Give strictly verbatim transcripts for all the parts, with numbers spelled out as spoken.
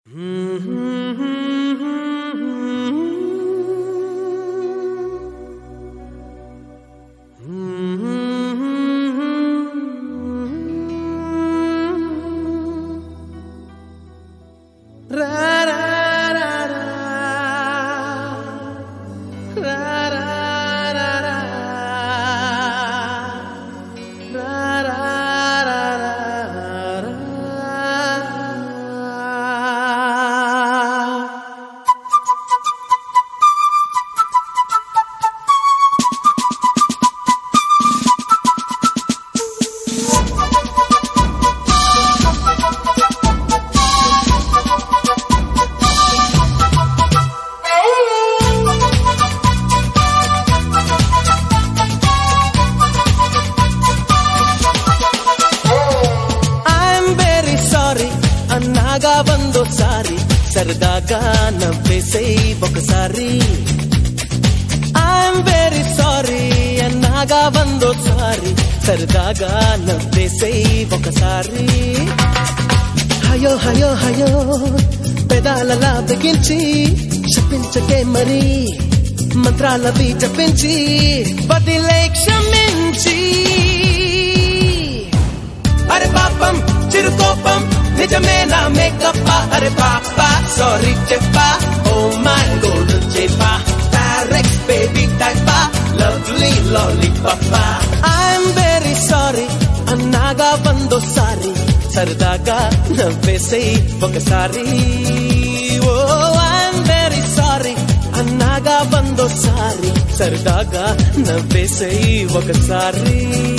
అన్నాగా వందోసారి సరదాగా నవ్వేసేయ్ ఒకసారి. ఐఎమ్ వెరీ సారీ అన్నాగా వందోసారి సరదాగా నవ్వేసేయ్ ఒకసారి. హయో హయో హయో పెదాలలా బిగించి చెప్పించకే మరి మంత్రాలవి జపించి బదిలే క్షమించి. అరే పాపం చిరుకోపం నిజమేనా మేకప్ప. అరే పాపా సారీ చెప్పా ఓ మై గోల్డెన్ చెప్పా డైరెక్ట్ బేబీ టైపా లవ్లీ లాలీపాప. ఐఎమ్ వెరీ సారీ అన్నాగా వందోసారి సరదాగా నవ్వేసేయ్ ఒకసారి. ఓ ఐఎమ్ వెరీ సారీ అన్నాగా వందోసారి సరదాగా నవ్వేసేయ్ ఒకసారి.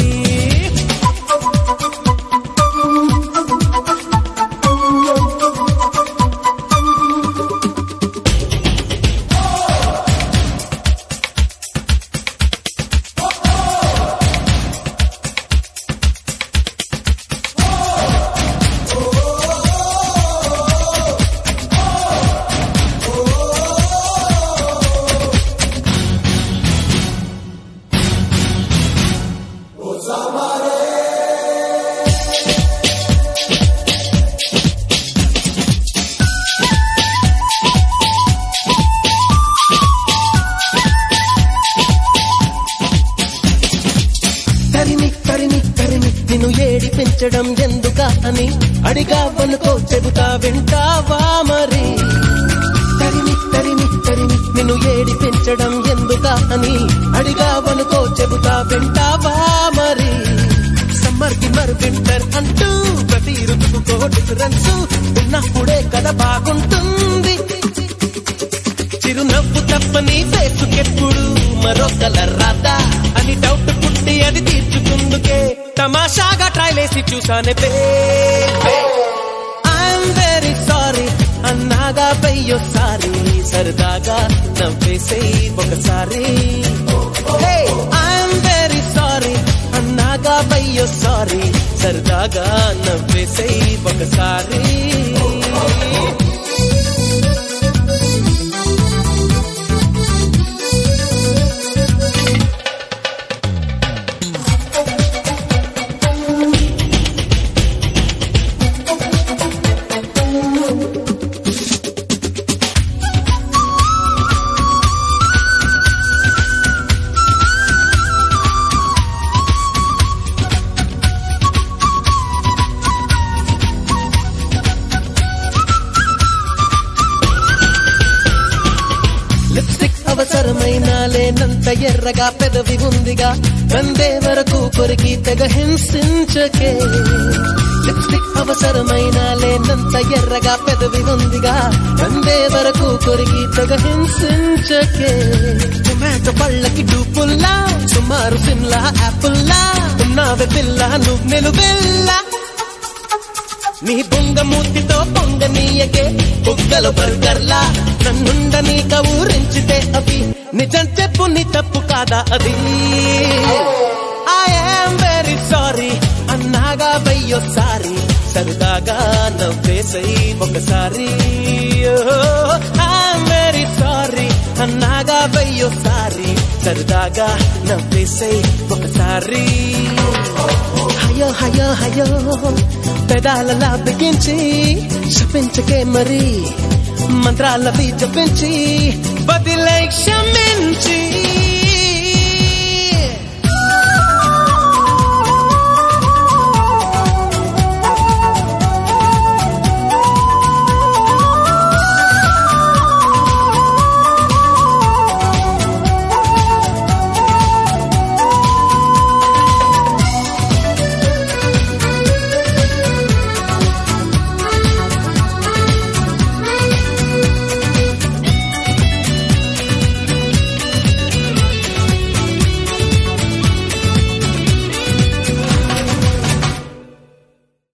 తరిమి తరిమి తరిమి నిన్ను ఏడిపించడం ఎందుకా అని అడిగావనుకో చెబుతా వింటావా మరి. తరిమి తరిమి తరిమి నిన్ను ఏడిపించడం ఎందుకా అని అడిగావనుకో చెబుతా వింటావా మరి. సమ్మర్ కి మరి వింటర్ అంటూ ప్రతి ఋతువుకో డిఫరెన్స్ ఉన్నప్పుడే కదా బాగుంటుంది. చిరునవ్వు తప్పని ఫేసుకెప్పుడు మరో కలర్ రాదా అని డౌట్ పుట్టి అది తీర్చుకుందుకే తమాషాగా ట్రైలేసి చూసానే బేబీ. ఐఎమ్ వెరీ సారీ అన్నాగా వెయ్యోసారి సరదాగా నవ్వేసేయ్ ఒకసారి. ఐఎమ్ వెరీ సారీ అన్నాగా వెయ్యోసారి సరదాగా నవ్వేసేయ్ ఒకసారి. లిప్స్టిక్ అవసరమైన లేనంత ఎర్రగా పెదవి ఉందిగా కందే వరకు కొరికి తెగ హింసించకే. లిప్స్టిక్ అవసరమైన లేనంత ఎర్రగా పెదవి ఉందిగా కందే వరకు కొరికి తెగ హింసించకే. టొమాటో పళ్ళకి డూపుల్లా సుమారు సిమ్లా యాపుల్లా ఉన్నావే పిల్ల నువ్వు నిలువెల్లా. నీ బొంగ మూతితో పొంగనీయకే బొగ్గలు బర్గర్లా నన్నుండని కౌరించితే అవి నిజం చెప్పు నీ తప్పు కాదా అది. ఐఎమ్ వెరీ సారీ అన్నాగా వెయ్యోసారి సరదాగా నవ్వేసేయ్ ఒకసారి. ఐఎమ్ వెరీ సారీ అన్నాగా వెయ్యోసారి సరదాగా సరదాగా నవ్వేసై ఒకసారి హయో హయో హయో పెదాలలా బిగించి శపించకే మరి మంత్రాలవి జపించి బదిలై క్షమించి